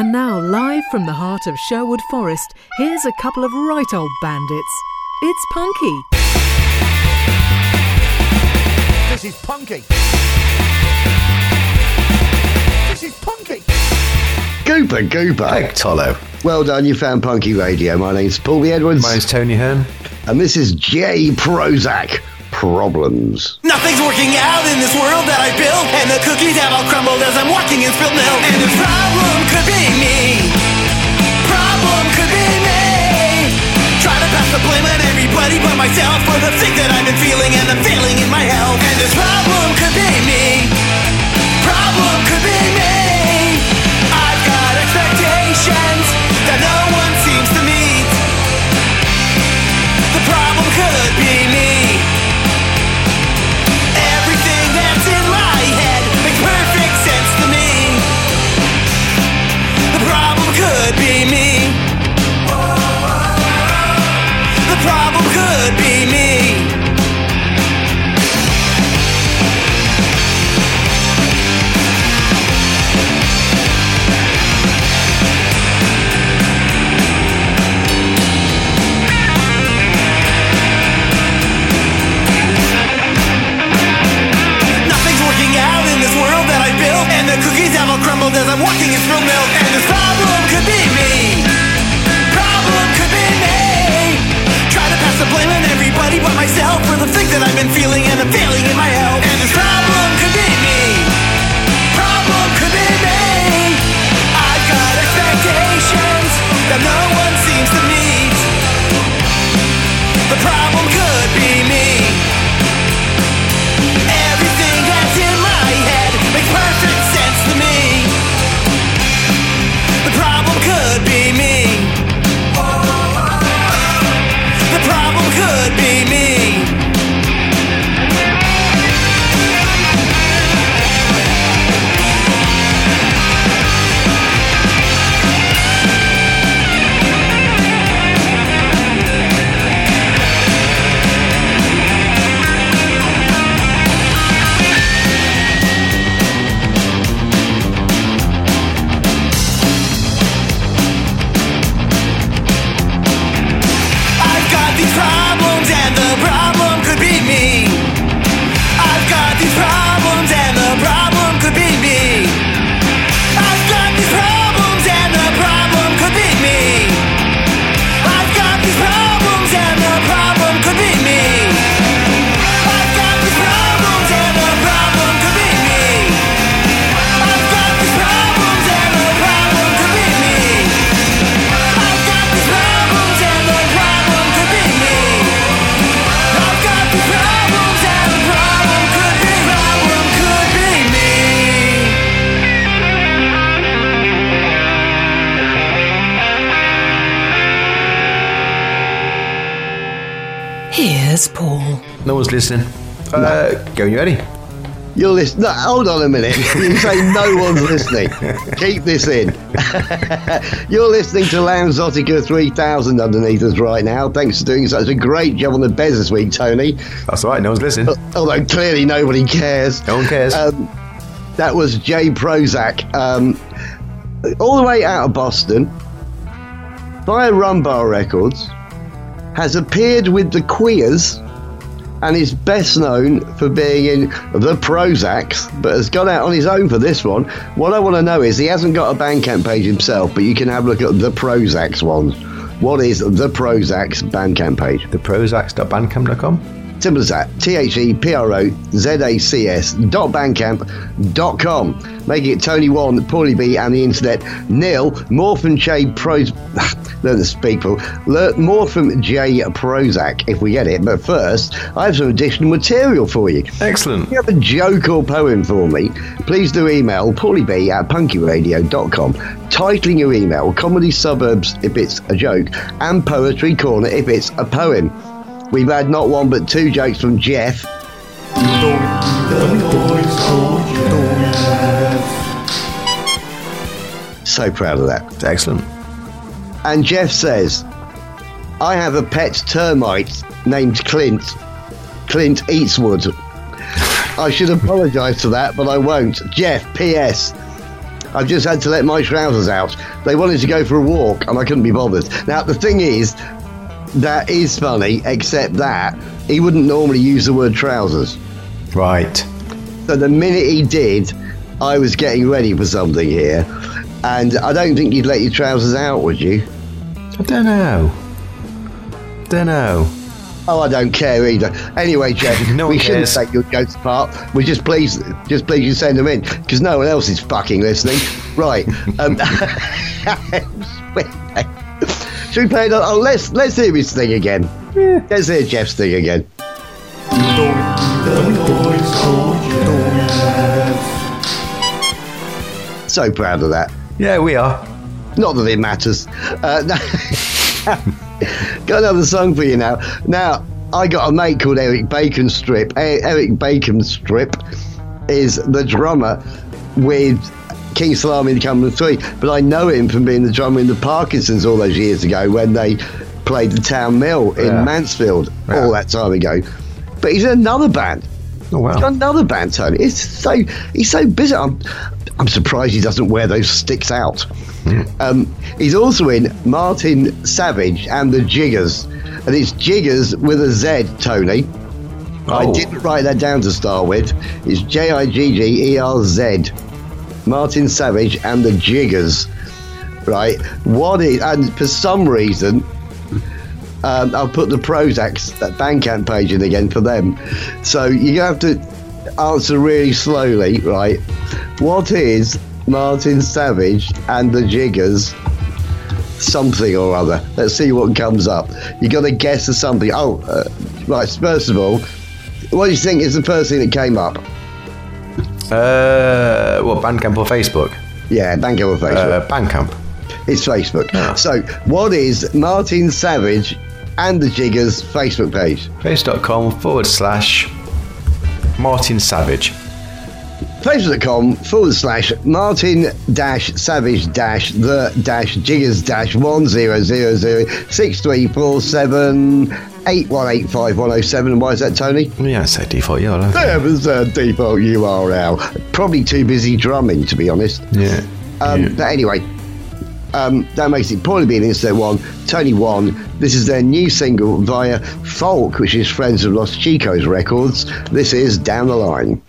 And now, live from the heart of Sherwood Forest, here's a couple of right old bandits. It's Punky. This is Punky. This is Punky. Gooper. Hey, Tolo. Well done, you found Punky Radio. My name's Paul B. Edwards. My name's Tony Hearn. And this is J. Prozac. Problems. Nothing's working out in this world that I built, and the cookies have all crumbled as I'm walking in spilled milk. And this problem could be me. Problem could be me. Try to pass the blame on everybody but myself for the thing that I've been feeling and the failing in my health. And this problem could be me. Problem could be me. I've got expectations that no one seems to meet. The problem could be me. Could be me. The problem could be me. Nothing's working out in this world that I built, and the cookies have all crumbled as I'm walking in spilled milk. And this problem could be me. Problem could be me. Try to pass the blame on everybody but myself for the things that I've been feeling and the failing in my health. And this problem could be me. Problem could be me. I've got expectations that no one seems to meet. The problem could be me. Everything that's in my head makes perfect sense to me. The problem could be me. The problem could be me. These problems and the problem could be me. I've got these problems and the problem could be me. I've got these problems and the problem could be me. I've got these problems and the problem could be me. I've got these problems and the problem could be me. I've got these problems and the problem could be me. I've got these problems and the problem could be me. I've got the problems and the problem could be me. Here's Paul. No one's listening. Go when you're ready. You're listening. No, hold on a minute. You say no one's listening. Keep this in. You're listening to Loungeotica 3000 underneath us right now. Thanks for doing such a great job on the Bez this week, Tony. That's all right, no one's listening. Although clearly nobody cares. No one cares. That was J. Prozac. All the way out of Boston, via Rumbar Records, has appeared with the Queers and is best known for being in the Prozacs, but has gone out on his own for this one. What I want to know is, he hasn't got a Bandcamp page himself, but you can have a look at the Prozacs ones. What is the Prozacs Bandcamp page? Theprozacs.bandcamp.com. Simple as that. TheProzacs.bandcamp.com. Making it Tony 1, Paulie B, and the internet. Neil, more from J. Learn to speak, Paul. Learn more from J. Prozac if we get it. But first, I have some additional material for you. Excellent. If you have a joke or poem for me, please do email paulieb@punkyradio.com. Titling your email, Comedy Suburbs if it's a joke, and Poetry Corner if it's a poem. We've had not one but two jokes from Jeff. So proud of that. Excellent. And Jeff says, I have a pet termite named Clint. Clint Eastwood. I should apologise for that, but I won't. Jeff, P.S. I've just had to let my trousers out. They wanted to go for a walk, and I couldn't be bothered. Now, the thing is, that is funny, except that he wouldn't normally use the word trousers. Right. So the minute he did, I was getting ready for something here. And I don't think you'd let your trousers out, would you? I don't know. Oh, I don't care either. Anyway, Jeff, No one we shouldn't cares. take your jokes apart. We're just pleased you send them in, because no one else is fucking listening. Right. Should we play it? Oh, let's hear his thing again. Yeah. Let's hear Jeff's thing again. So proud of that. Yeah, we are. Not that it matters. Got another song for you now. Now, I got a mate called Eric Bacon Strip. Eric Bacon Strip is the drummer with King Salami and the Cumberland 3, but I know him from being the drummer in the Parkinsons all those years ago when they played the Town Mill in Mansfield all that time ago. But he's in another band. Oh, wow. He's got another band, Tony. He's so busy. I'm surprised he doesn't wear those sticks out. He's also in Martin Savage and the Jiggers, and it's Jiggers with a Z, Tony. I didn't write that down to start with. It's Jiggerz. Martin Savage and the Jiggers, right? And for some reason, I'll put the Prozac's that Bandcamp page in again for them. So you have to answer really slowly, right? What is Martin Savage and the Jiggers something or other? Let's see what comes up. You got to guess of something. Right. First of all, what do you think is the first thing that came up? What, Bandcamp or Facebook? Yeah, Bandcamp or Facebook. Bandcamp. It's Facebook. Ah. So, what is Martin Savage and the Jiggers Facebook page? Facebook.com/Martin Savage. Facebook.com/Martin-Savage-the-Jiggers-1000634781851007. Why is that, Tony? Yeah, it's a default URL. There was a default URL. Probably too busy drumming, to be honest. Yeah. But anyway, that makes it probably be an instant one. Tony won. This is their new single via Folk, which is Friends of Los Chicos Records. This is Down the Line.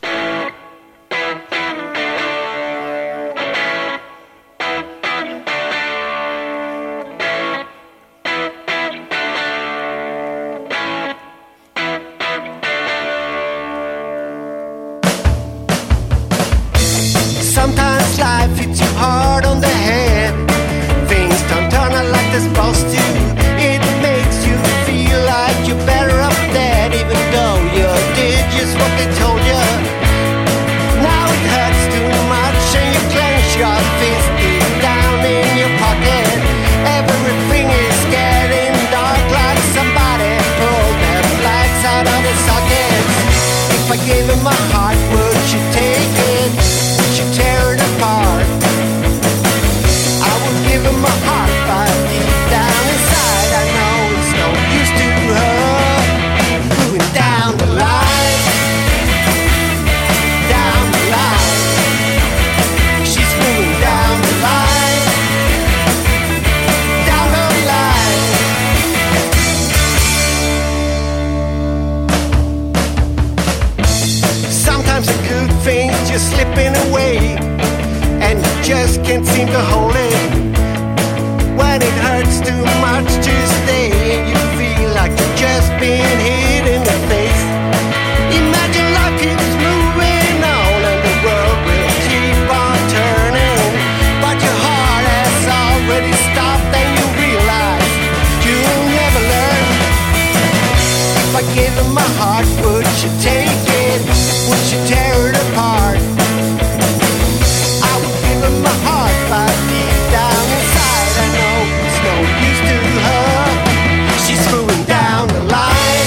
Sometimes life hits you hard on the head. Things don't turn out like they're supposed to. It makes you feel like you're better off dead, even though you did just what they told you. Now it hurts too much and you clench your fist deep down in your pocket. Everything is getting dark, like somebody pulled their flags out of the sockets. If I gave him my heart, would you take it? Tear it apart. I would give him my heart, but deep down inside I know it's no use to her. Moving down the line, down the line. She's moving down the line, down the line. Sometimes the good things just slipping away, and you just can't seem to hold it. When it hurts too much to stay, and you feel like you've just been hit in the face. Imagine life keeps moving on, and the world will keep on turning, but your heart has already stopped, and you realize you'll never learn. If I gave him my heart, would you take it? Would you tear it apart? I would give him my heart, but deep down inside I know it's no use to her. She's moving down the line,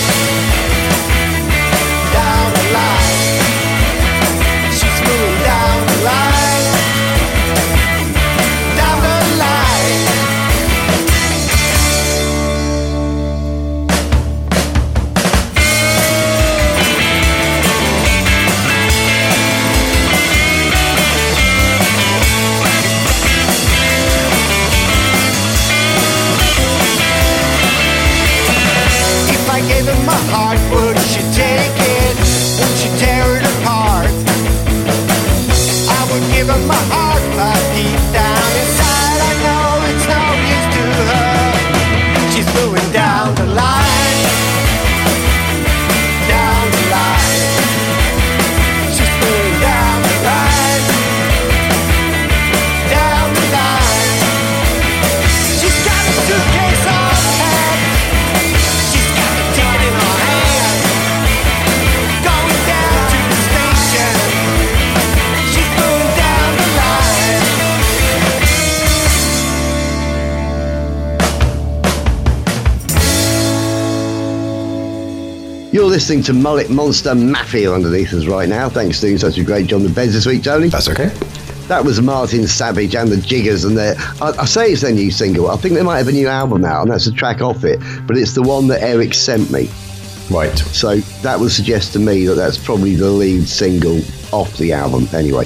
down the line. She's moving down the line, down the line. heart, would she take it? Would she tear it apart? I would give her my heart, but deep down inside I know it's no use to her. She's moving down the line, down the line. She's moving down the line, down the line. She's got a suitcase on her, she's got the ticket in her hand, going down to the station. She's moving down the line. You're listening to Mullet Monster Mafia underneath us right now. Thanks for doing such a great job on the beds this week, Tony. That's okay. That was Martin Savage and the Jiggers, and I say it's their new single. I think they might have a new album out, and that's a track off it, but it's the one that Eric sent me. Right. So that would suggest to me that that's probably the lead single off the album. Anyway,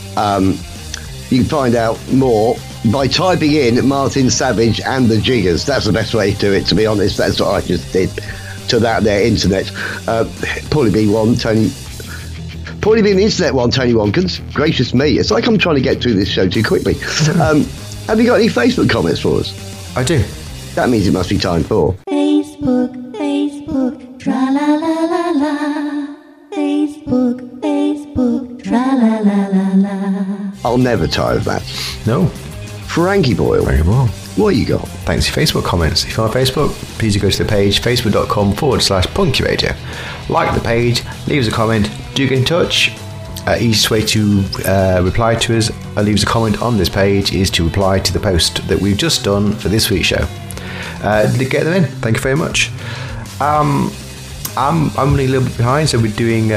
you can find out more by typing in Martin Savage and the Jiggers. That's the best way to do it, to be honest. That's what I just did to that there internet. Probably be one, Tony. Probably be an internet one, Tony Watkins. Gracious me. It's like I'm trying to get through this show too quickly. Have you got any Facebook comments for us? I do. That means it must be time for... Facebook, Facebook, tra la la la la. Facebook, Facebook, tra la la la la. I'll never tire of that. No. Frankie Boyle, Very well. what you got? Thanks for your Facebook comments. If you're on Facebook, please do go to the page, facebook.com/Punky Radio. Like the page, leave us a comment, do get in touch. Easiest way to reply to us or leave us a comment on this page is to reply to the post that we've just done for this week's show. Get them in. Thank you very much. I'm running a little bit behind, so we're doing...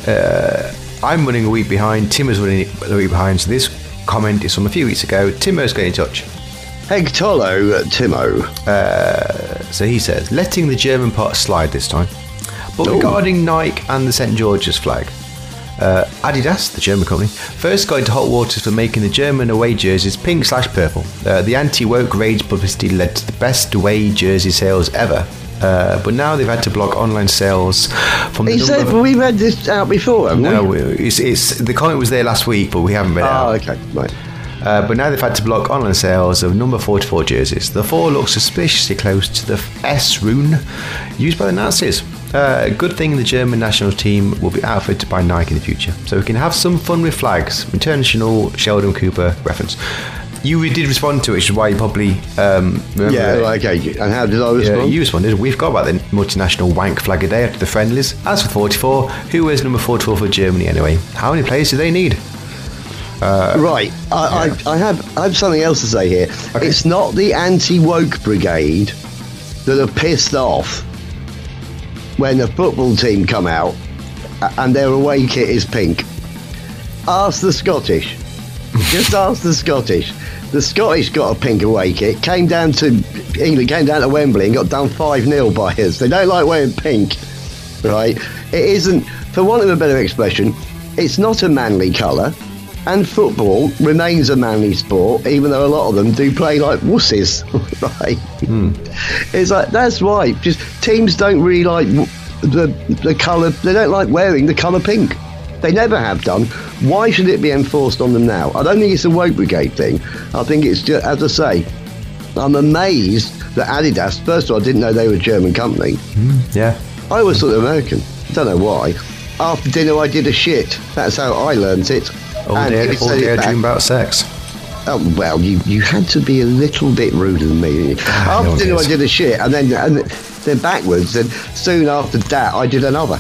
I'm running a week behind, Tim is running a week behind, so this comment is from a few weeks ago. Timo's getting in touch. Hegtolo Timo. So he says, letting the German part slide this time. But regarding Nike and the St. George's flag, Adidas, the German company, first got into hot waters for making the German away jerseys pink/purple. The anti-woke rage publicity led to the best away jersey sales ever. But now they've had to block online sales from the number of... We've had this out before, haven't we? No, it's the comment was there last week, but we haven't read it out. Oh, okay, right. But now they've had to block online sales of number 44 jerseys. The 4 look suspiciously close to the S rune used by the Nazis. Good thing the German national team will be outfitted by Nike in the future, so we can have some fun with flags. International Sheldon Cooper reference. You did respond to it, which is why you probably remember. Yeah, okay. And how did I respond? Yeah, you responded. We've got about the multinational wank flag a day after the friendlies. As for 44, who wears number 44 for Germany anyway? How many players do they need? Right, I have something else to say here. Okay. It's not the anti-woke brigade that are pissed off when the football team come out and their away kit is pink. Ask the Scottish. Just ask the Scottish. The Scottish got a pink away kit, came down to England, came down to Wembley and got done 5-0 by us. They don't like wearing pink, right? It isn't, for want of a better expression, it's not a manly colour, and football remains a manly sport, even though a lot of them do play like wusses, right? It's like, that's why, just teams don't really like the colour, they don't like wearing the colour pink. They never have done. Why should it be enforced on them now? I don't think it's a woke brigade thing. I think it's just, as I say, I'm amazed that Adidas, first of all, I didn't know they were a German company. Yeah. I always thought they were American. Don't know why. After dinner, I did a shit. That's how I learnt it. All day I dream about sex. Oh, well, you had to be a little bit ruder than me, didn't you? After dinner, I did a shit, and then backwards, and soon after that, I did another.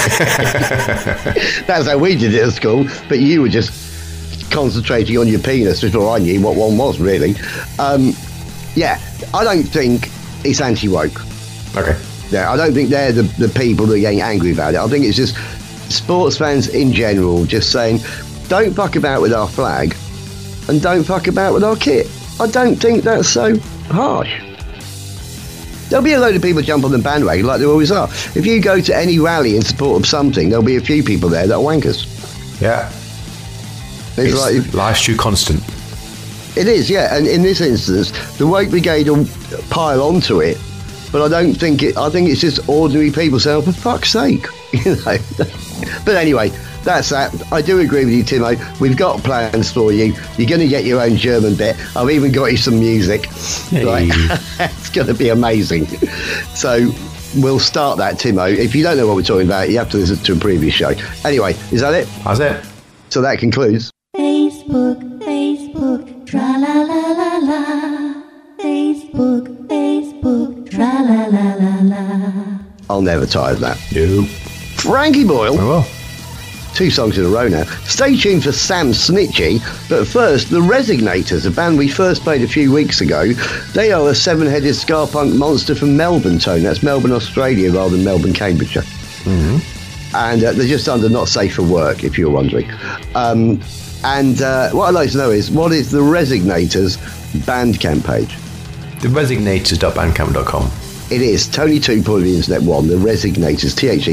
That's how we did it at school, but you were just concentrating on your penis before I knew what one was, really. Yeah, I don't think it's anti-woke. Okay. Yeah, I don't think they're the people that are getting angry about it. I think it's just sports fans in general just saying, don't fuck about with our flag and don't fuck about with our kit. I don't think that's so harsh. There'll be a load of people jump on the bandwagon like there always are. If you go to any rally in support of something, there'll be a few people there that are wankers. Yeah. It's like, life's true constant. it is, yeah. And in this instance, the woke brigade will pile onto it but I don't think it. I think it's just ordinary people saying, oh, for fuck's sake, you know. But anyway, that's that. I do agree with you, Timo. We've got plans for you. You're going to get your own German bit. I've even got you some music. Hey. Right? It's going to be amazing. So we'll start that, Timo. If you don't know what we're talking about, you have to listen to a previous show. Anyway, is that it? That's it. So that concludes. Facebook, Facebook, tra la la la la. Facebook, Facebook, tra la la la la. I'll never tire of that. No. Frankie Boyle. I will. 2 songs in a row now. Stay tuned for Sam Snitchy, but first, the Resignators, a band we first played a few weeks ago. They are a 7-headed ska punk monster from Melbourne, Tone. That's Melbourne, Australia, rather than Melbourne, Cambridgeshire. Mm-hmm. And they're just under Not Safe for Work, if you're wondering. And what I'd like to know is, what is the Resignators Bandcamp page? TheResignators.bandcamp.com. It is Tony 2, Point of the Internet 1, the Resignators,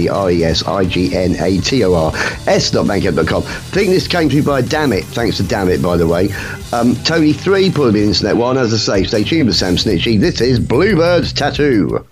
TheResignators.bandcamp.com. I think this came to me by Dammit, thanks to Dammit, by the way. Tony 3, Point of the Internet 1, as I say, stay tuned with Sam Snitchy. This is Bluebird's Tattoo.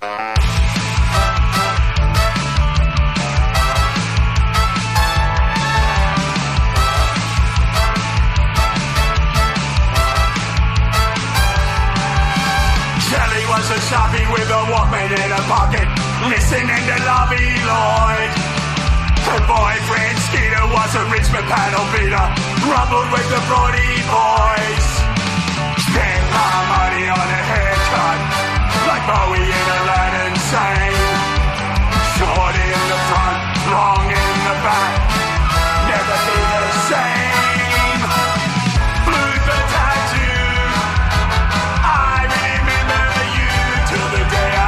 In a pocket, listening to Lovey Lloyd. Her boyfriend Skeeter was a Richmond paddle beater, rumbled with the Brody boys. Spent my money on a haircut, like Bowie in Aladdin sang. Short in the front, long in the back, never be the same. Bluebird tattoo, I remember you till the day I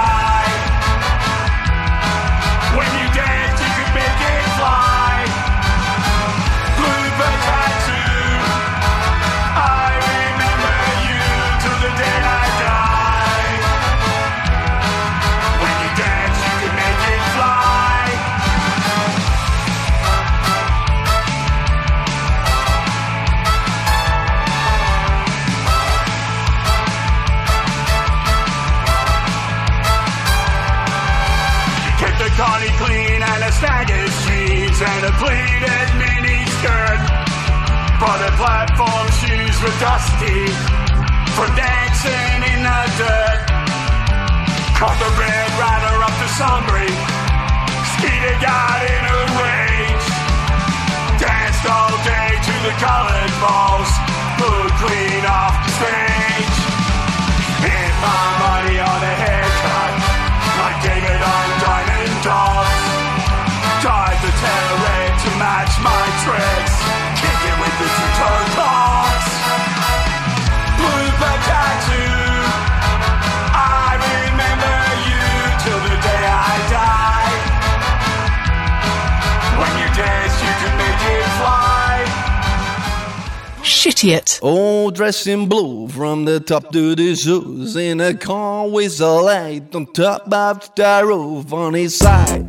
when you danced, you could make it fly. Bluebird tattoo, I remember you till the day I die. When you danced, you could make it fly. Kept the Connie clean and a staggered jeans and a pleated mini skirt. But her platform shoes were dusty from dancing in the dirt. Caught the Red Rider up to Sunbury, Skeeter got in a rage. Danced all day to the colored balls, pulled clean off the stage. Spent my money on a haircut, like David on Diamond Dogs. Dyed the tail red to match my tricks, kicking with the two-toe clogs. Bluebird tattoo, I remember you till the day I die. When you dance, you can make it fly. Shittiot. All dressed in blue from the top to the shoes, in a car with a light on top of the roof on his side.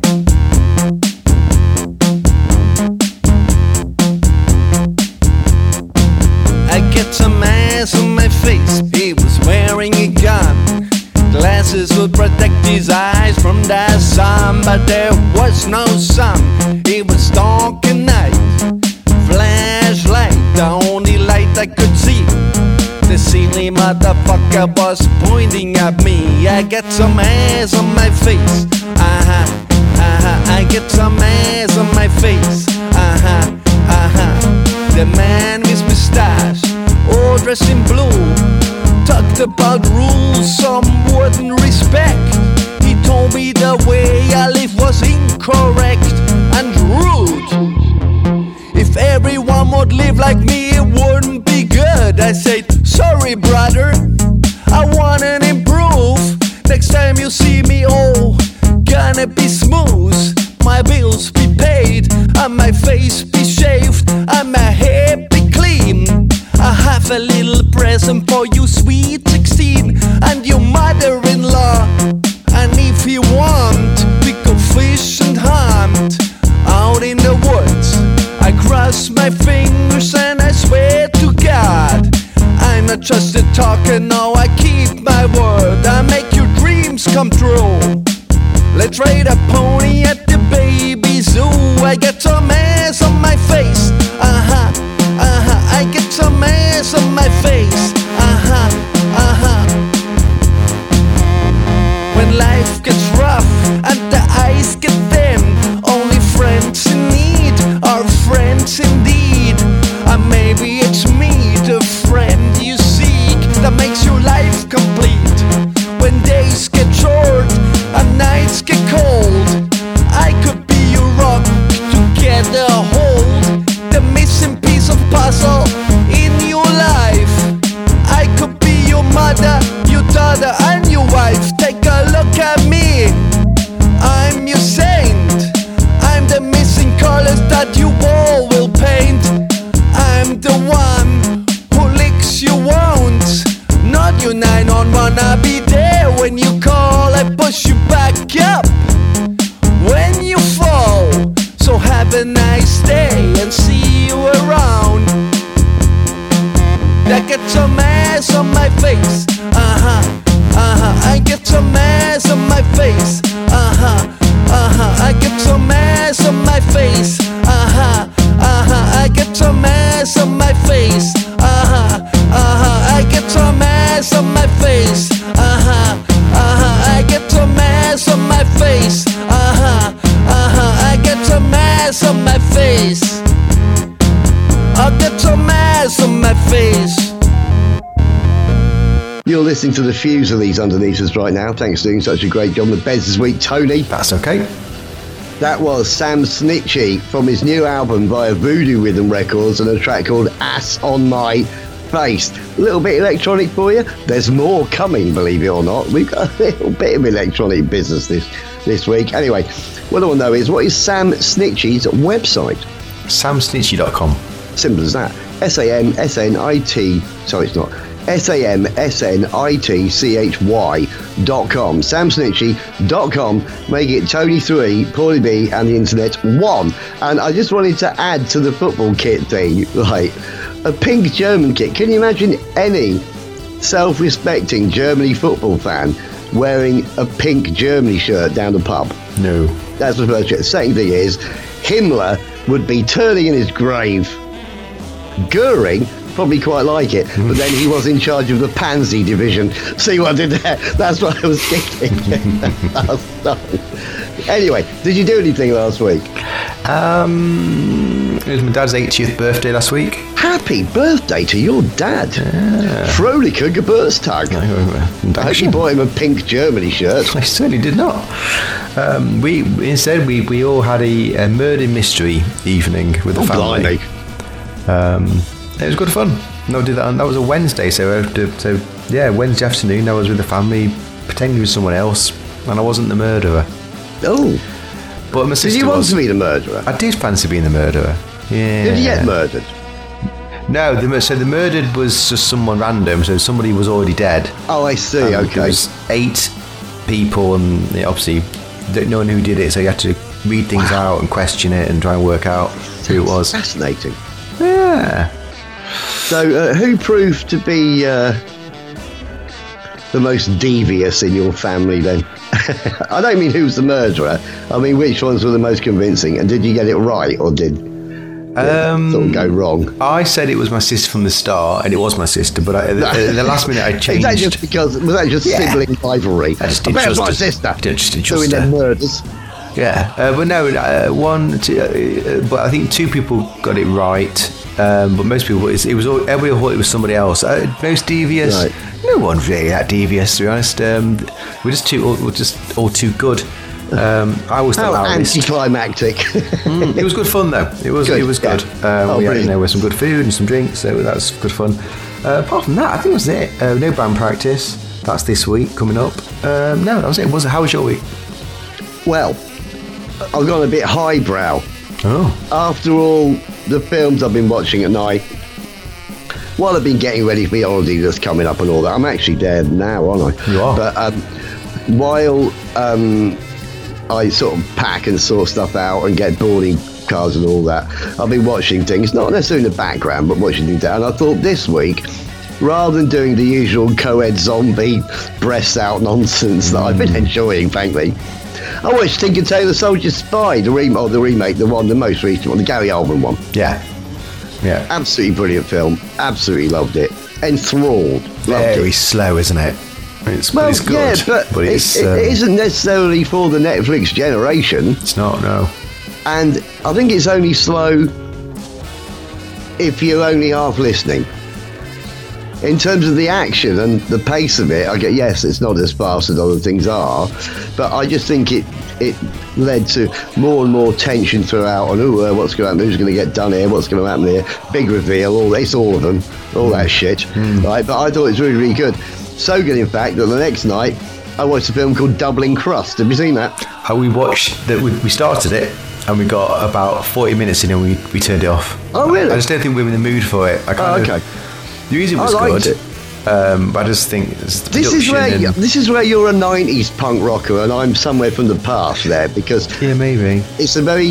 I get some ass on my face, he was wearing a gun. Glasses would protect his eyes from the sun, but there was no sun, it was dark at night. Flashlight, the only light I could see. The silly motherfucker was pointing at me. I get some ass on my face, I get some ass on my face, The man with mustache, all dressed in blue, talked about rules some wouldn't respect. He told me the way I live was incorrect and rude. If everyone would live like me, it wouldn't be good. I said, sorry brother, I wanna improve. Next time you see me, oh, gonna be smooth. My bills be paid, and my face be shaved, and my hair be clean. I have a little present for you, sweet 16, and your mother-in-law. And if you want, we go fish and hunt out in the woods. I cross my fingers and I swear to God, I'm not just a talker, no, I keep my word. I make your dreams come true. Let's ride a pony at the baby zoo. I get some ass on my face. I get some ass on my face. When life gets rough and the eyes get dim, only friends in need are friends indeed. And maybe it's me, the friend you seek, that makes your life complete. When days get short and nights get cold, I could be your rock to get a hold. The missing piece of puzzle in your life. I could be your mother, your daughter and your wife. Take a look at me, I'm your saint. I'm the missing colors that you all will paint. I'm the one who licks your wounds, not your 911. I'll be there when you call. I push you back up when you fall. So have a nice day and see you around. I get some ass on my face. I get some ass on my face. I get some ass on my face. I get some ass on my face. I get some ass on my face. I get some ass on my face. I get some ass on my face. I get some ass on my face. You're listening to the Fusilies underneath us right now. Thanks for doing such a great job with Bez this week, Tony. That's okay. That was Sam Snitchy from his new album via Voodoo Rhythm Records and a track called Ass on My Face. A little bit electronic for you. There's more coming, believe it or not. We've got a little bit of electronic business this week. Anyway, what I want to know is, what is Sam Snitchy's website? samsnitchy.com. Simple as that. SAMSNIT. Sorry, it's not. SAMSNITCHY.com. samsnitchy.com. Make it Tony 3, Paulie B and the internet 1. And I just wanted to add to the football kit thing, like a pink German kit. Can you imagine any self-respecting Germany football fan wearing a pink Germany shirt down the pub? No. That's the first thing. The second thing is, Himmler would be turning in his grave. Goering probably quite like it, but then he was in charge of the Pansy division. See what I did there? That's what I was thinking. Anyway, did you do anything last week? It was my dad's 80th birthday last week. Happy birthday to your dad. Fröhliche Geburtstag. I hope you bought him a pink Germany shirt. I certainly did not. We all had a murder mystery evening with the family. Blimey. It was good fun. No, did that. And that was a Wednesday, so Wednesday afternoon I was with the family, pretending to be someone else, and I wasn't the murderer. Oh, but my sister did you want was. to be the murderer? I did fancy being the murderer. Yeah. Did you get murdered? No, the murdered was just someone random. So somebody was already dead. Oh, I see. Okay. There was 8 people, and obviously no one who did it, so you had to read things out and question it and try and work out who it was. Fascinating. Yeah. So, who proved to be the most devious in your family then? I don't mean who's the murderer. I mean, which ones were the most convincing? And did you get it right, or did something go wrong? I said it was my sister from the start, and it was my sister. But at the last minute, I changed. Is that just because? Was that just sibling rivalry? I just didn't trust my her. sister. I just didn't trust doing her. their murders. Yeah, but no, but I think 2 people got it right. But most people, everybody thought it was somebody else. Most devious. Right. No one's really that devious, to be honest. We're just all too good. I was the How loudest. anticlimactic. It was good fun though. It was good. Yeah. We had, with some good food and some drinks, so that was good fun. Apart from that, I think that was it. No band practice. That's this week coming up. No, that was it. How was your week? Well, I've gone a bit highbrow. Oh. After all the films I've been watching at night, while I've been getting ready for the holiday that's coming up and all that, I'm actually there now, aren't I? You are. But while I sort of pack and sort stuff out and get boarding cars and all that, I've been watching things, not necessarily in the background, but watching things out. And I thought this week, rather than doing the usual co-ed zombie breasts out nonsense that I've been enjoying, frankly. I watched Tinker Tailor Soldier Spy, the remake, the most recent one, the Gary Oldman one. Yeah. Absolutely brilliant film. Absolutely loved it. Enthralled. Very slow, isn't it? It's good. Yeah, but it isn't necessarily for the Netflix generation. It's not, no. And I think it's only slow if you're only half listening. In terms of the action and the pace of it, yes, it's not as fast as other things are, but I just think it led to more and more tension throughout on what's going to happen, who's going to get done here, what's going to happen here, big reveal, all of them, all that shit, right? But I thought it was really, really good. So good, in fact, that the next night I watched a film called Dublin Crust. Have you seen that? We watched that. We started it and we got about 40 minutes in and we turned it off. Oh, really? I just don't think we were in the mood for it. Okay. The music was good. But I just think this is where you're a 90s punk rocker and I'm somewhere from the past there, because maybe it's a very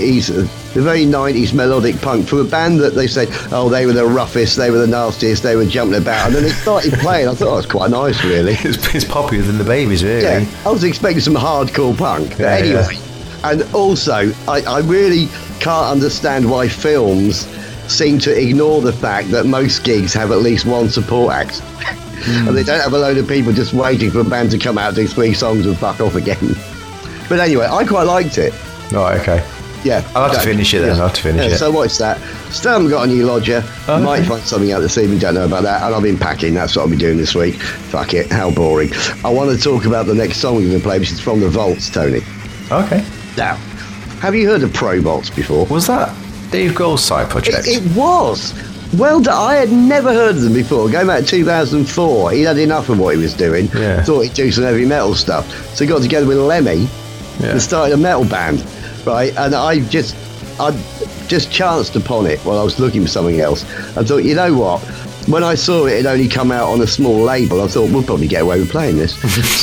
90s melodic punk for a band that they say, oh, they were the roughest, they were the nastiest, they were jumping about, and then it started playing. I thought, it's quite nice, really. It's poppier than the Babies, really. Yeah, I was expecting some hardcore punk. But anyway, and also I really can't understand why films seem to ignore the fact that most gigs have at least one support act. And they don't have a load of people just waiting for a band to come out, do 3 songs and fuck off again. But anyway, I quite liked it. Right, okay. Yeah. I'll have to finish it then. I'll have to finish it. So watch that. Still haven't got a new lodger. Might find something out this evening, don't know about that. And I've been packing, that's what I'll be doing this week. Fuck it, how boring. I want to talk about the next song we're going to play, which is from The Vaults, Tony. Okay. Now, have you heard of Pro Vaults before? Was that Dave Grohl's side project? It was. Well, I had never heard of them before. Going back to 2004, he had enough of what he was doing. Yeah. Thought he'd do some heavy metal stuff. So he got together with Lemmy and started a metal band, right? And I just chanced upon it while I was looking for something else. I thought, you know what? When I saw it only come out on a small label, I thought, we'll probably get away with playing this.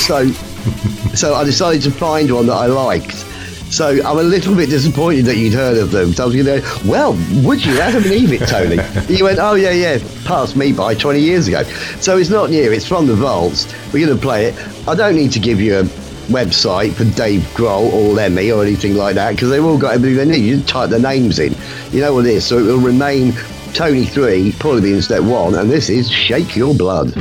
So I decided to find one that I liked. So I'm a little bit disappointed that you'd heard of them. So I was going to go, well, would you? Adam and Eve it, Tony. You went, oh, yeah, passed me by 20 years ago. So it's not new. It's from The Vaults. We're going to play it. I don't need to give you a website for Dave Grohl or Lemmy or anything like that, because they've all got everything they need. You just type their names in. You know what it is. So it will remain Tony 3, probably being step 1, and this is Shake Your Blood.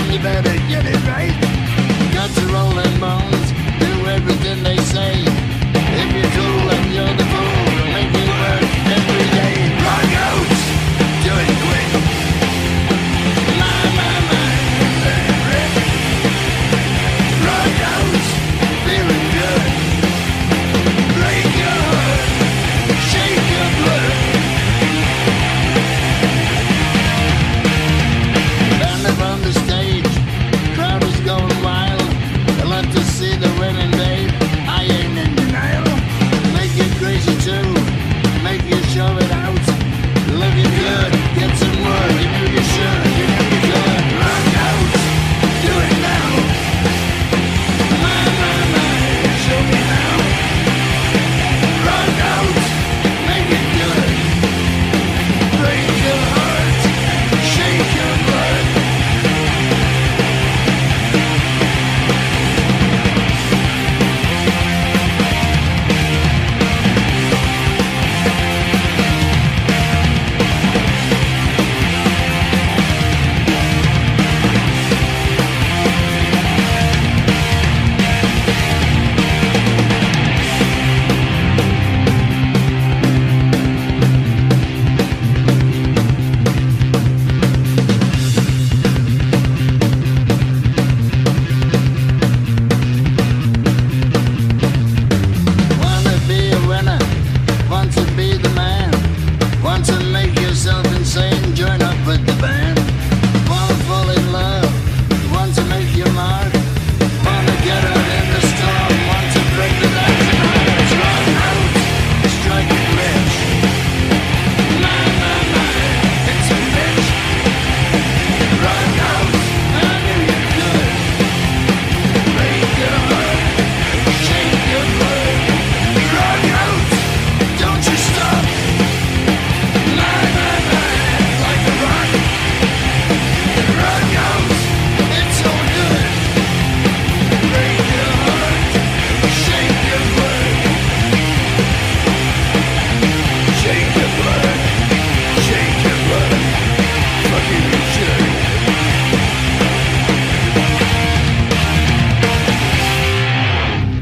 Get it right. Got to roll and bones, do everything they say.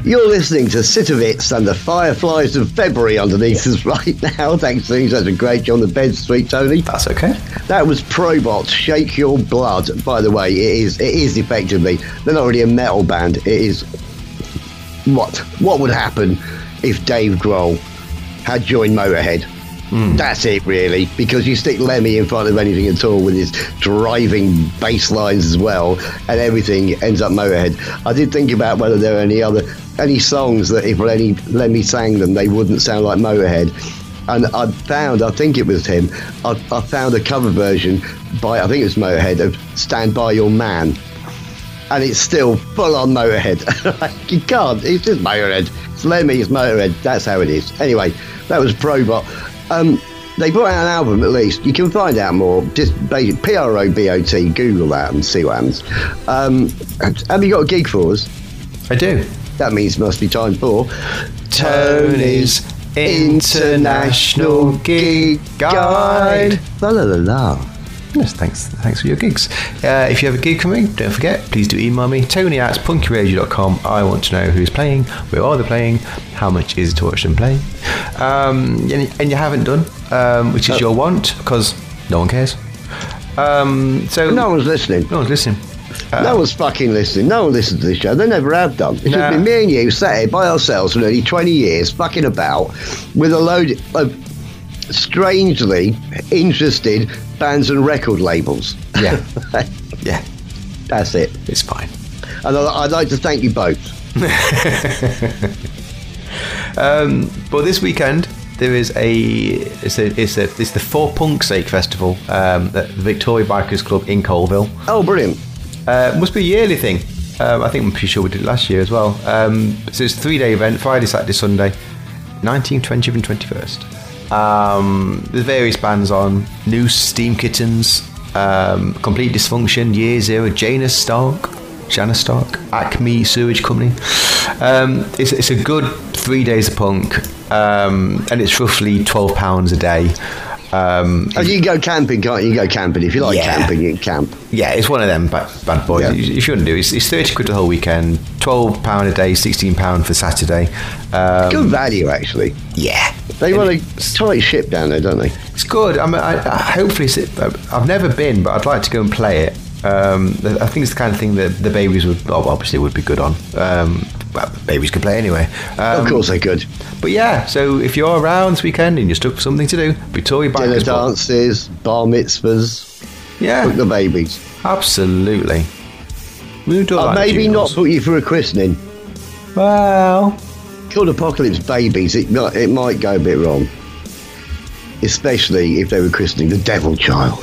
You're listening to Sitovitz and the Fireflies of February underneath us right now. Thanks, Tony. That's a great job on the bed, sweet Tony. That's okay. That was Probot, Shake Your Blood. By the way, it is effectively, they're not really a metal band. It is what would happen if Dave Grohl had joined Motorhead. That's it, really, because you stick Lemmy in front of anything at all with his driving bass lines as well, and everything ends up Motorhead. I did think about whether there are any songs that if Lemmy sang them, they wouldn't sound like Motorhead. And I think it was him, I found a cover version by, I think it was Motorhead, of Stand By Your Man. And it's still full on Motorhead. You can't, it's just Motorhead. It's Lemmy, it's Motorhead, that's how it is. Anyway, that was Probot. They brought out an album, at least. You can find out more. Just basic Probot. Google that and see what happens. Have you got a gig for us? I do. That means it must be time for Tony's International Gig Guide. La la la la. Yes, thanks for your gigs. If you have a gig coming, don't forget, please do email me, tony@punkyradio.com. I want to know who's playing, where are they playing, how much is it to watch them play. And you haven't done, which is your want, because no one cares. So no one's listening. No one's listening. No one's fucking listening. No one listens to this show. They never have done. It's just been me and you sat here by ourselves for nearly 20 years, fucking about, with a load of strangely interested bands and record labels. Yeah. Yeah. That's it. It's fine. And I'd like to thank you both. But this weekend there is it's the For Punk's Sake Festival at the Victoria Bikers Club in Colville. Oh, brilliant. Must be a yearly thing. I think I'm pretty sure we did it last year as well. So it's a 3-day event, Friday, Saturday, Sunday, 19th, 20th and 21st. There's various bands on: Noose, Steam Kittens, Complete Dysfunction, Year Zero, Janus Stark, Acme Sewage Company. It's a good 3 days of punk, and it's roughly £12 a day. You can go camping, can't you? You can go camping. If you like camping, you can camp. Yeah, it's one of them bad boys. Yeah. If you want to do it, it's 30 quid the whole weekend, £12 a day, £16 for Saturday. Good value, actually. Yeah. They run a tight ship down there, don't they? It's good. Hopefully, I've never been, but I'd like to go and play it. I think it's the kind of thing that the Babies would be good on. Well, Babies could play anyway. Of course they could. But yeah, so if you're around this weekend and you're stuck for something to do, Victoria Dinner Bikers Club. dances, bar mitzvahs. Yeah. Book the Babies. Absolutely. We do like maybe not funerals. put you for a christening. Well, Called Apocalypse Babies, it might go a bit wrong. Especially if they were christening the Devil Child.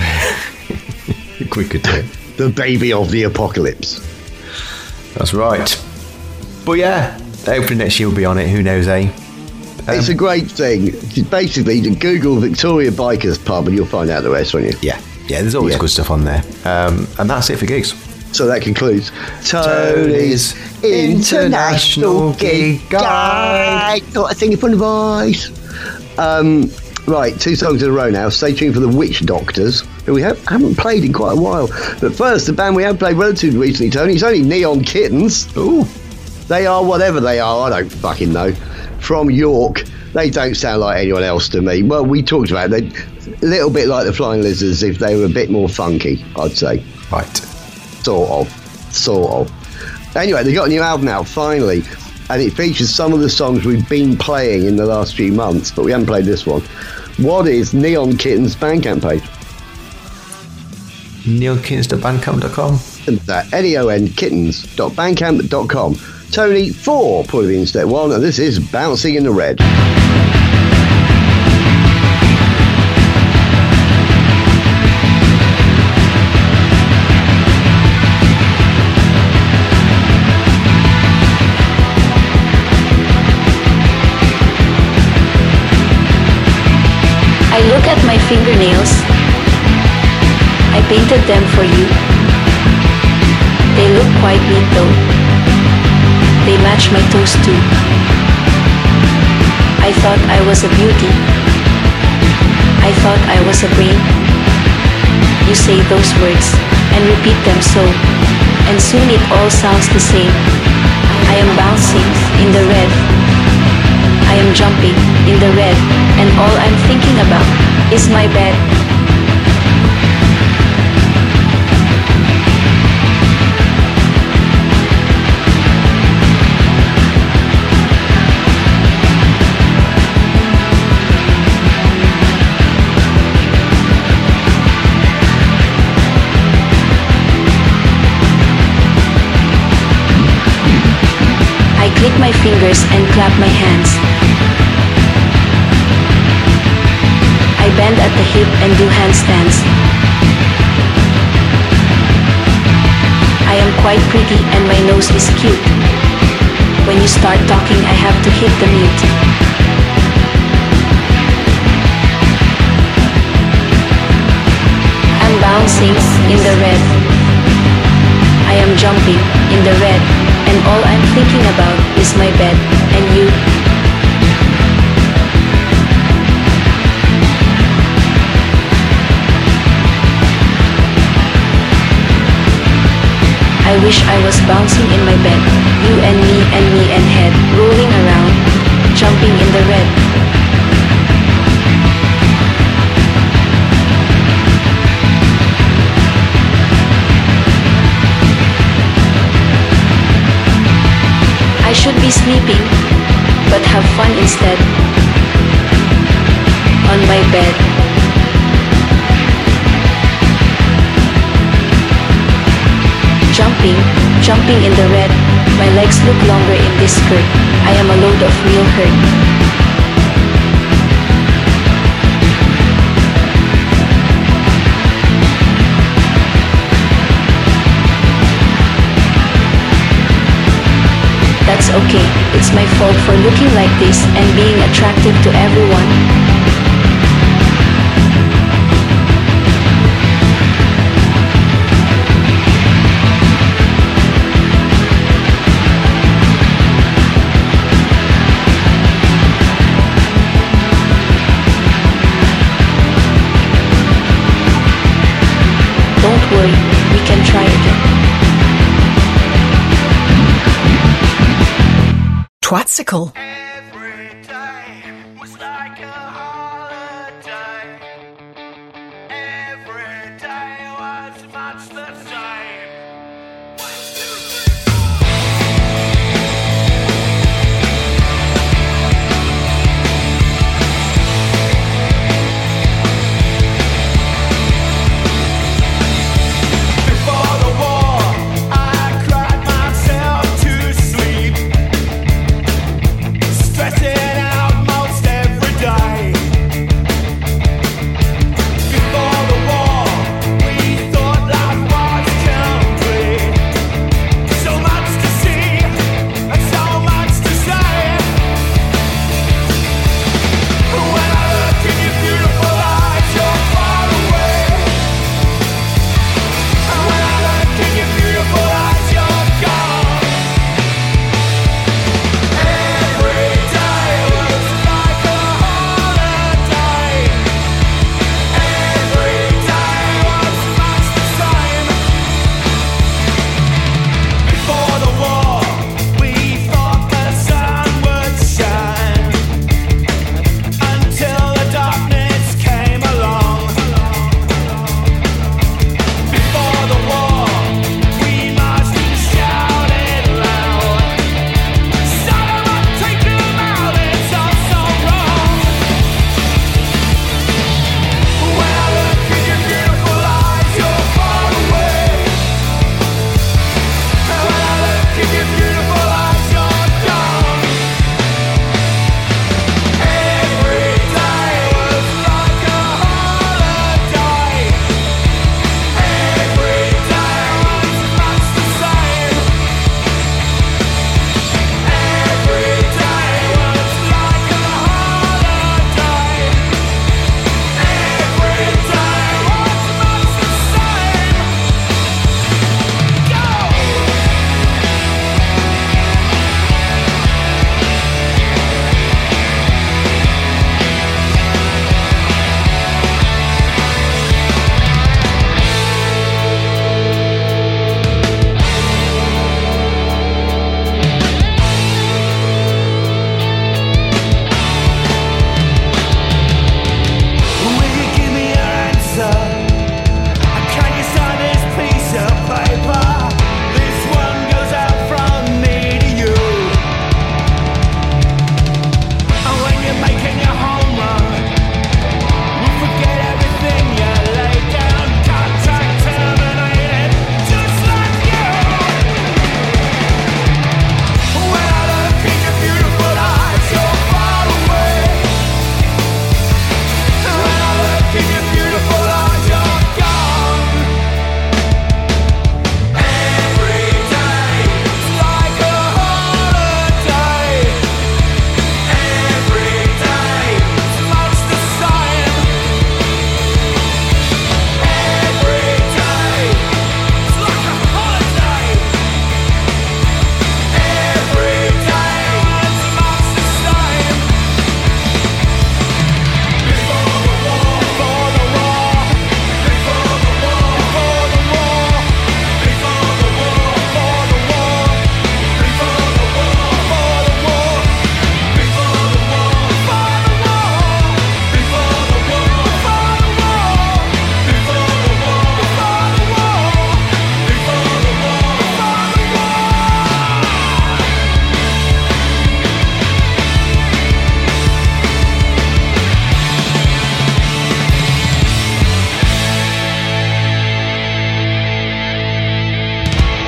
we could do it. The baby of the apocalypse. That's right. But yeah, hopefully next year we'll be on it. Who knows, eh? It's a great thing. Basically, Google Victoria Bikers Pub and you'll find out the rest, won't you? Yeah, there's always good stuff on there. And that's it for gigs. So that concludes Tony's International Gig Guide. Got a thing upon the voice. Right, 2 songs in a row now. Stay tuned for the Witch Doctors, who we haven't played in quite a while. But first, the band we have played relatively recently, Tony, it's only Neon Kittens. Ooh. They are whatever they are, I don't fucking know. From York. They don't sound like anyone else to me. Well, we talked about it. They're a little bit like the Flying Lizards if they were a bit more funky, I'd say. Right. Sort of. Anyway, they got a new album out, finally. And it features some of the songs we've been playing in the last few months, but we haven't played this one. What is Neon Kittens' Bandcamp page? neonkittens.bandcamp.com. And that, neonkittens.bandcamp.com. Tony, 4 Put It In Step 1, and this is Bouncing in the Red. I look at my fingernails. I painted them for you. They look quite neat though. They match my toes too. I thought I was a beauty. I thought I was a brain. You say those words and repeat them so, and soon it all sounds the same. I am bouncing in the red. I am jumping in the red, and all I'm thinking about is my bed. I click my fingers and clap my hands. I bend at the hip and do handstands. I am quite pretty and my nose is cute. When you start talking, I have to hit the mute. I'm bouncing in the red. I am jumping in the red, and all I'm thinking about is my bed and you. I wish I was bouncing in my bed, you and me and head rolling around, jumping in the red. I should be sleeping, but have fun instead. On my bed. Jumping in the red. My legs look longer in this skirt. I am a load of real hurt. That's okay, it's my fault for looking like this and being attractive to everyone. Don't worry, we can try again. Twatsicle. Every day was like a holiday. Every day was much the same. 1, 2, 3, 4. Before the war, I cried myself to sleep, stressing out most every day. Before the war, we thought life was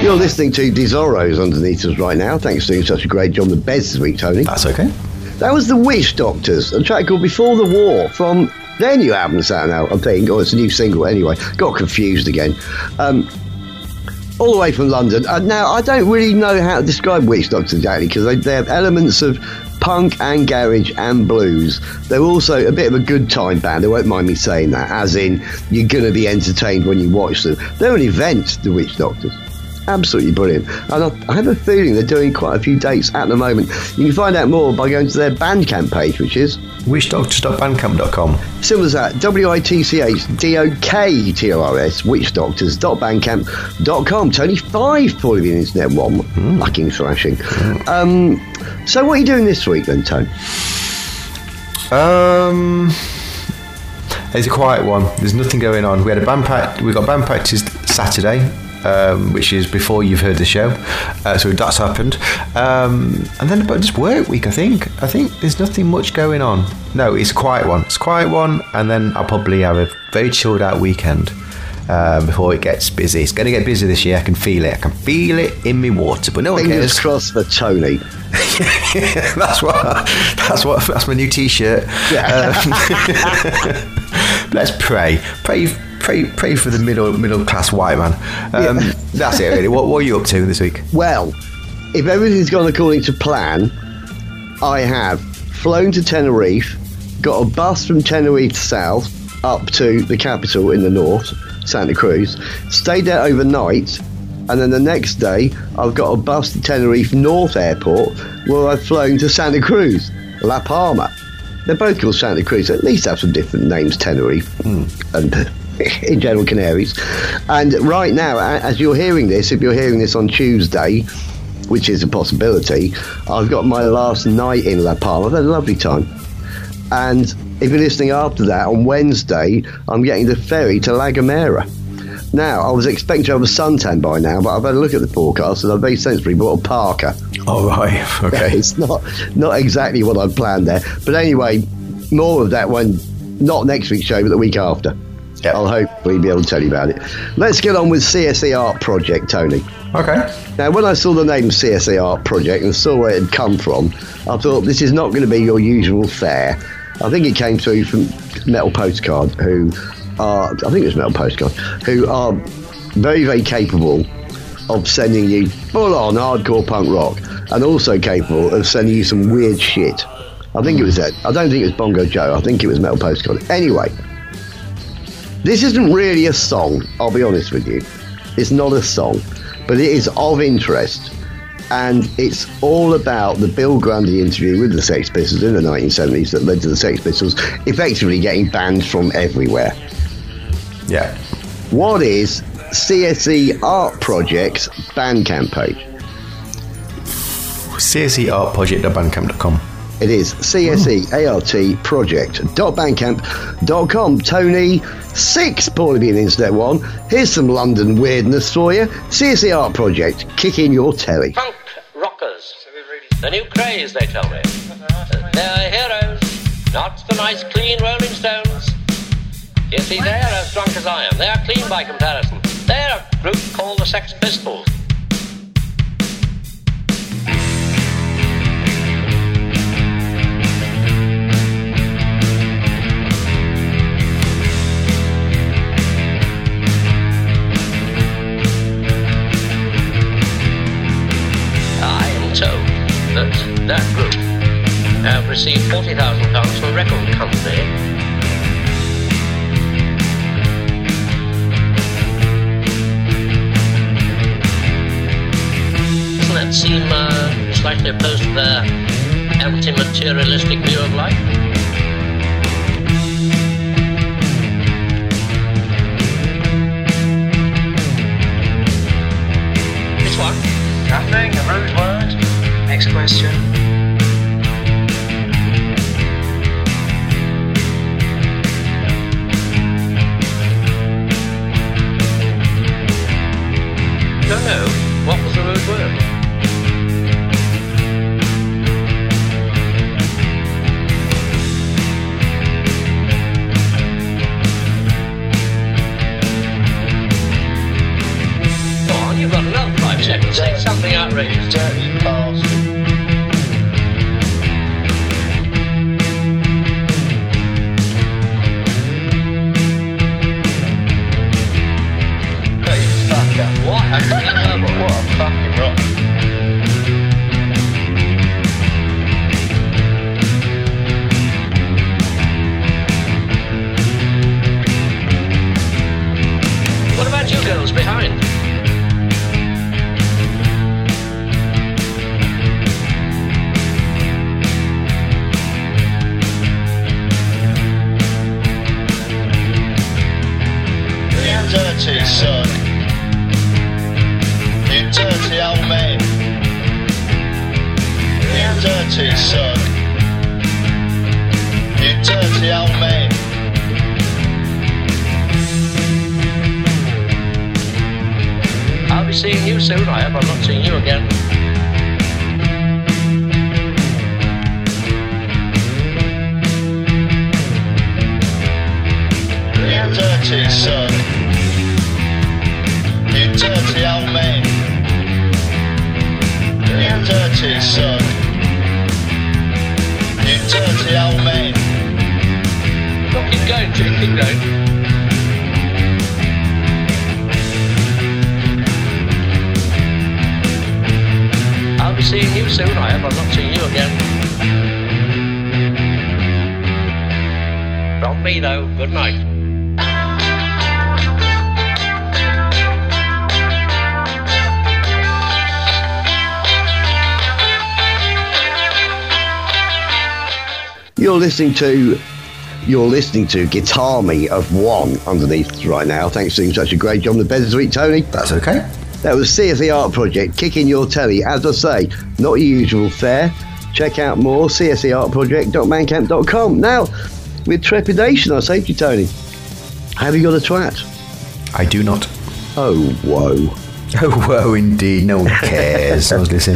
You're listening to Desoros underneath us right now. Thanks for doing such a great job on the beds this week, Tony. That's okay. That was the Witch Doctors, a track called Before the War from their new album that's out now, I think, or it's a new single anyway. Got confused again. All the way from London. Now, I don't really know how to describe Witch Doctors exactly, because they have elements of punk and garage and blues. They're also a bit of a good time band. They won't mind me saying that, as in you're going to be entertained when you watch them. They're an event, the Witch Doctors. Absolutely brilliant. And I have a feeling they're doing quite a few dates at the moment. You can find out more by going to their Bandcamp page, which is witchdoctors.bandcamp.com. Simple as that. WITCHDOKTORS, witchdoctors.bandcamp.com. Tony 5 probably the internet one. Fucking thrashing. So what are you doing this week then, Tony? It's a quiet one. There's nothing going on. We got band practice Saturday. Which is before you've heard the show, so that's happened, and then about just work week. I think there's nothing much going on. No, it's a quiet one. And then I'll probably have a very chilled out weekend before it gets busy. It's going to get busy this year. I can feel it. In my water, but no one cares. Fingers crossed for Tony. That's my new T-shirt. Yeah. Let's pray for the middle class white man. That's it really. What are you up to this week? Well, if everything's gone according to plan, I have flown to Tenerife, got a bus from Tenerife South up to the capital in the north, Santa Cruz, stayed there overnight, and then the next day I've got a bus to Tenerife North Airport where I've flown to Santa Cruz, La Palma. They're both called Santa Cruz, at least have some different names, Tenerife and in general Canaries. And right now, as you're hearing this, if you're hearing this on Tuesday, which is a possibility, I've got my last night in La Palma. I've had a lovely time. And if you're listening after that, on Wednesday, I'm getting the ferry to La Gomera. Now, I was expecting to have a suntan by now, but I've had a look at the forecast and I've very sensibly bought a parka. Oh, right. Okay. It's not exactly what I'd planned there. But anyway, more of that when, not next week's show, but the week after. Yep. I'll hopefully be able to tell you about it. Let's get on with CSE Art Project, Tony. Okay. Now, when I saw the name CSE Art Project and saw where it had come from, I thought this is not going to be your usual fare. I think it came through from Metal Postcard, who are very, very capable of sending you full-on hardcore punk rock and also capable of sending you some weird shit. I think it was that. I don't think it was Bongo Joe. I think it was Metal Postcard. Anyway, this isn't really a song, I'll be honest with you. It's not a song, but it is of interest. And it's all about the Bill Grundy interview with the Sex Pistols in the 1970s that led to the Sex Pistols effectively getting banned from everywhere. Yeah. What is CSE Art Project's Bandcamp page? CSEartproject.bandcamp.com. It is CSEARTproject.bandcamp.com. Tony 6, probably be an internet one. Here's some London weirdness for you. CSE Art Project, kick in your telly. Punk rockers, the new craze, they tell me. They're heroes, not the nice clean Rolling Stones. You see, they're as drunk as I am. They are clean by comparison. They're a group called the Sex Pistols. That group have received £40,000 from a record company. Doesn't that seem slightly opposed to their anti-materialistic view of life? This one? Nothing, a rude word. Next question. Don't know. What was the rude word? Go on, you've got another 5 You say something outrageous. Dirty bastard. Hey, fucker. What a terrible. What a fucking rock. What about you girls behind? You dirty son. You dirty old man. You dirty son. You dirty old man. I'll be seeing you soon. I hope I'm not seeing you again. You dirty son. You dirty old man. You dirty son. You dirty old man. Well, keep going, Jim. Keep going. I'll be seeing you soon. I hope I'm not seeing you again. From me, though, good night. You're listening to Guitar Me of One underneath right now. Thanks for doing such a great job on the bed this week, Tony. That's okay. That was CSE Art Project, kicking your telly. As I say, not your usual fare. Check out more, cseartproject.bandcamp.com. Now, with trepidation, I say to you, Tony, have you got a twat? I do not. Oh, whoa. Oh, whoa, indeed. No one cares. Someone's listening.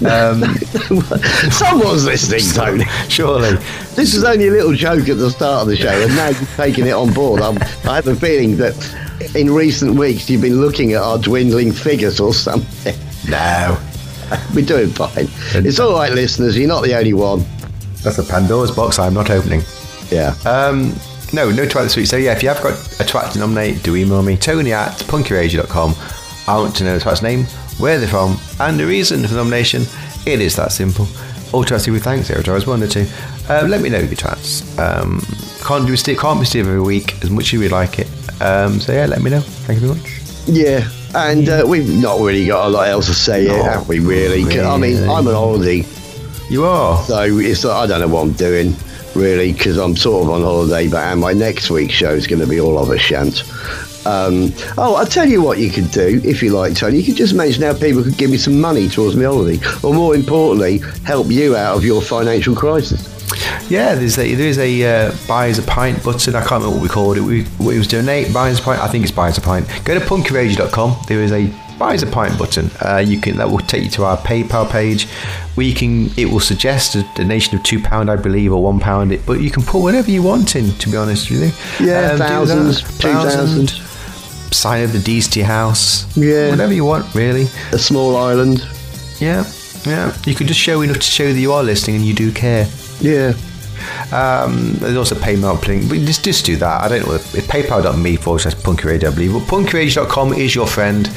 Someone's listening, Tony. Surely. This was only a little joke at the start of the show, and now you've taken it on board. I have a feeling that in recent weeks you've been looking at our dwindling figures or something. No. We're doing fine. It's all right, listeners. You're not the only one. That's a Pandora's box I'm not opening. Yeah. No twat this week. So yeah, if you have got a twat to nominate, do email me, tony@punkyradio.com. I want to know the twat's name, where they're from, and the reason for the nomination. It is that simple. All twats with thanks, every time I was 1 or 2. Let me know your twats. Can't be Steve every week as much as we like it. So yeah, let me know. Thank you very much. Yeah, and we've not really got a lot else to say yet, have we, really? I mean, I'm on holiday. You are? So it's like, I don't know what I'm doing, really, because I'm sort of on holiday, and my next week's show is going to be all of a shant. I'll tell you what you could do, if you like, Tony. You could just mention how people could give me some money towards my holiday, or more importantly, help you out of your financial crisis. Yeah, there is a buy us a pint button. I can't remember what we called it. It was donate, buy us a pint. I think it's buy us a pint. Go to punkyradio.com. There is a buy us a pint button. That will take you to our PayPal page, where it will suggest a donation of £2, I believe, or £1. But you can put whatever you want in, to be honest with you. Yeah, thousands, 2,000. Sign of the D's to your house. Yeah, whatever you want, really. A small island. Yeah. You could just show enough to show that you are listening and you do care. Yeah. There's also a PayPal link, but just do that. I don't know. It's paypal.me/punkyradio, I believe. But punkyradio.com is your friend,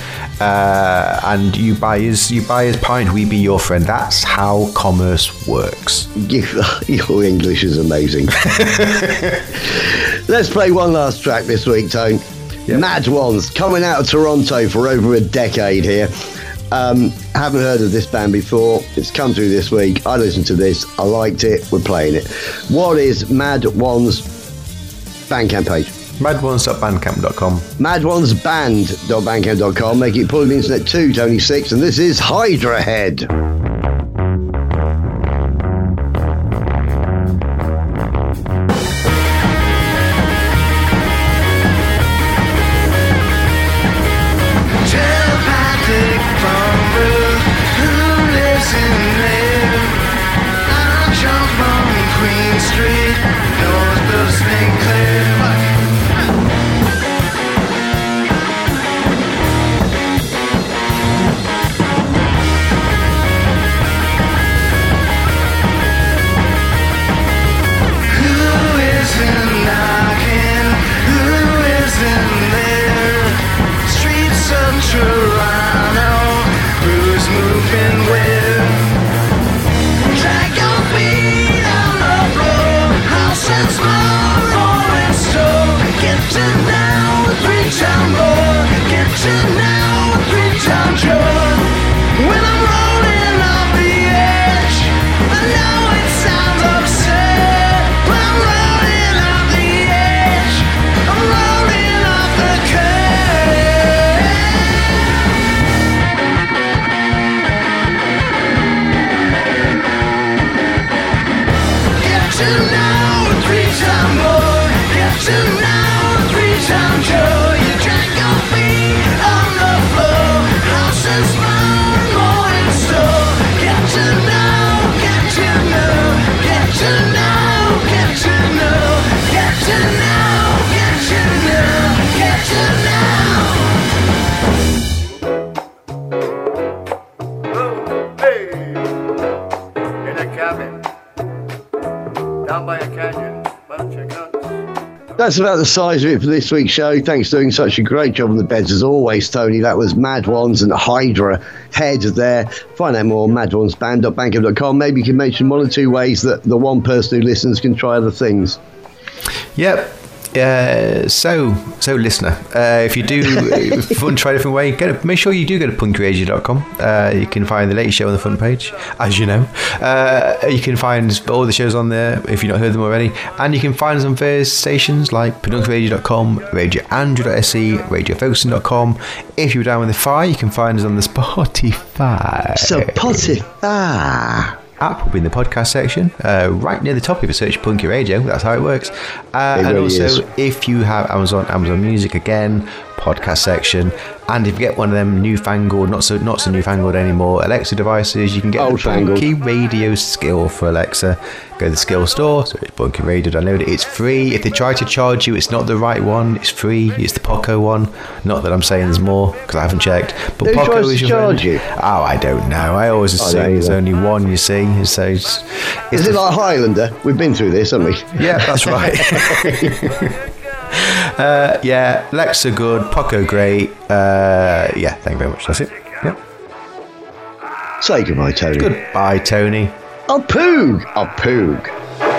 and you buy his pint, we be your friend. That's how commerce works. Your English is amazing. Let's play one last track this week, Tone. Yep. Mad Ones, coming out of Toronto for over a decade here. Haven't heard of this band before. It's come through this week. I listened to this. I liked it. We're playing it. What is Mad Ones Bandcamp page? Madones.bandcamp.com. Madonesband.bandcamp.com. Make it pull the internet too, Tony 6. And this is Hydra Head. That's about the size of it for this week's show. Thanks for doing such a great job on the beds as always, Tony. That was Mad Ones and Hydra Head there. Find out more on madonesband.bandcamp.com. Maybe you can mention one or two ways that the one person who listens can try other things. Yep. So listener, if you do if you want to try a different way, make sure you do go to punkyradio.com. You can find the latest show on the front page, as you know. You can find all the shows on there if you've not heard them already, and you can find us on various stations like pedunkradio.com, radioandrew.se, radiofocusing.com. If you're down with the Fi, you can find us on the Spotify. Spotify app will be in the podcast section, right near the top if you search Punky Radio. That's how it works. And really also, is. if you have Amazon Music, again, podcast section. And if you get one of them newfangled, not so newfangled anymore, Alexa devices, you can get the Punky Radio skill for Alexa. Go to the skill store, search Punky Radio, download it. It's free. If they try to charge you, it's not the right one. It's free. It's the Poco one. Not that I'm saying there's more, because I haven't checked. But Who Poco tries is to your charge friend. you? Oh, I don't know. I always assume there's only one, you see. So it's Is it like Highlander? We've been through this, haven't we? Yeah, that's right. Yeah, Alexa good, Poco great. Yeah, thank you very much. That's it. Yep. Say goodbye, Tony. Goodbye, Tony. I'll poog.